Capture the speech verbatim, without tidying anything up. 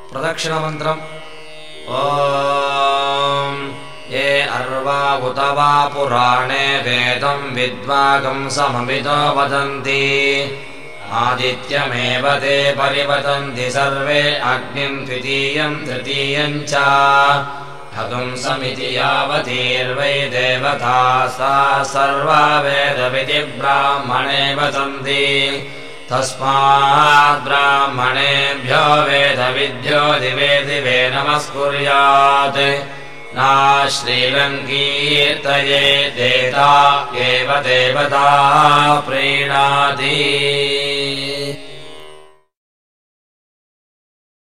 प्रदक्षिणमन्त्रम् ॐ ये अर्वा उत वा पुराणे वेदम् विद्वागम् सममितो वदन्ति आदित्यमेव ते परिवदन्ति सर्वे अग्निम् द्वितीयम् तृतीयम् च हगुंसमिति यावतीर्वै देवता सा सर्वा वेदविधि ब्राह्मणे वदन्ति तस्मात् ब्राह्मणेभ्यो वेदविद्यो दिवे दिवे नमस्कुर्यात् नाश्रीलङ्कीर्तये देता एव देवता प्रीणाति।